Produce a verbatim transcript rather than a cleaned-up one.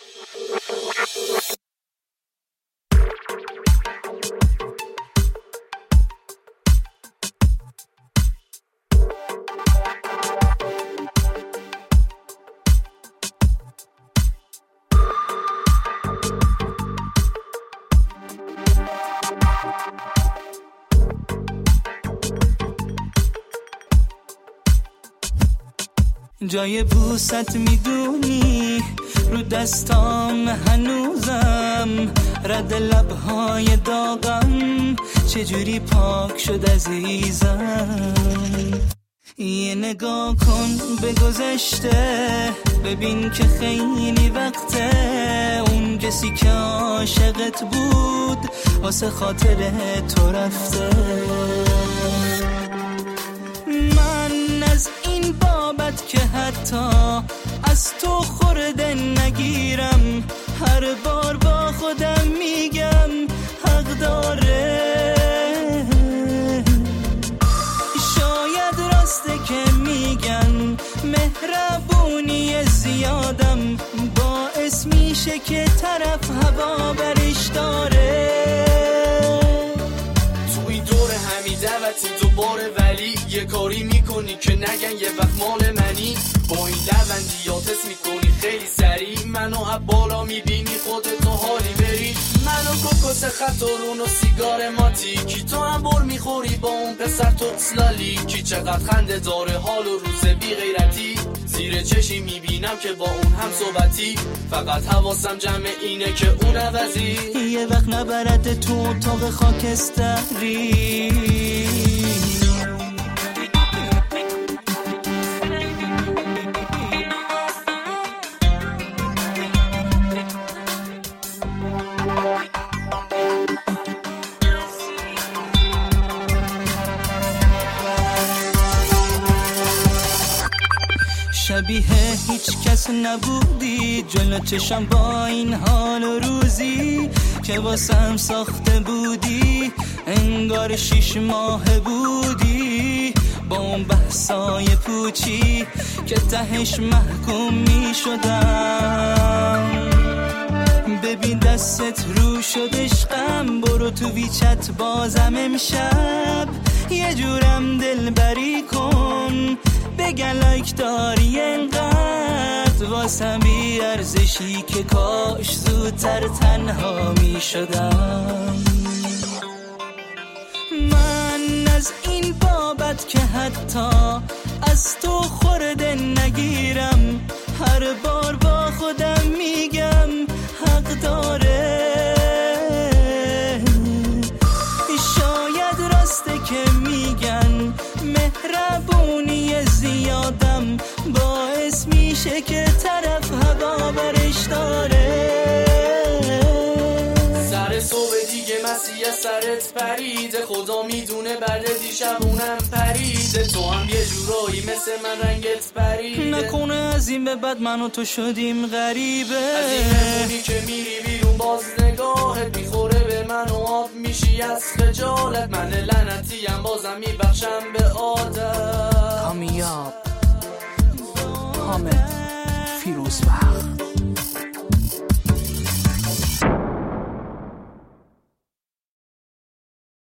جای بوست میدونی رو دستام هنوزم، رد لبهای داغم چجوری پاک شد عزیزم. یه نگاه کن به گذشته، ببین که خیلی وقته اون کسی که عاشقت بود واسه خاطر تو رفته. من از این بابت که حتی از تو خورده نگیرم، هر بار با خودم میگم حق داره. شاید راسته که میگن مهربونی زیادم باعث میشه که طرف هوا برش داره. تو این دور همی دعوتی دوباره، ولی یه کاری میکنی که نگن یه وقت مال منی. با این لبندیات حس میکنی خیلی سریع، منو از بالا میبینی خودتو حالی بری. منو کوکوس خطرون و سیگار ماتی، کی تو هم بر میخوری با اون پسر تو سلالی. کی چقدر خنده داره حال و روز بی غیرتی، زیر چشی میبینم که با اون هم صحبتی. فقط حواسم جمع اینه که اون عوضی یه وقت نبرد تو اتاق خاکستری. شبیه هیچ کس نبودی جلو چشم با این حال و روزی که واسم ساخته بودی. انگار شیش ماه بودی با اون بحثای پوچی که تهش محکوم می شدم. ببین دستت رو شد عشقم، برو تو ویچت بازم امشب یه جورم دل بری کن، بگن لایک داری انقدر واسم بی ارزشی که کاش زودتر تنها می شدم. من از این بابت که حتی از تو خورده نگیرم، هر بار با خودم میگم حق داره. شاید راسته که میگن مهربونی زیادم باعث میشه که طرف هوا برش داره. سر صبح دیگه مسیح سرت پریده، خدا میدونه بعد دیشبونم پریده. تو هم یه جورایی مثل من رنگت پریده، نکنه از این به بعد من و تو شدیم غریبه. از این مهمونی که میری بیرون باز نگاهت میخوره به من و آب میشی از خجالت. من لعنتیم بازم میبخشم به عادت. کامیاب حامد فیروزبخت.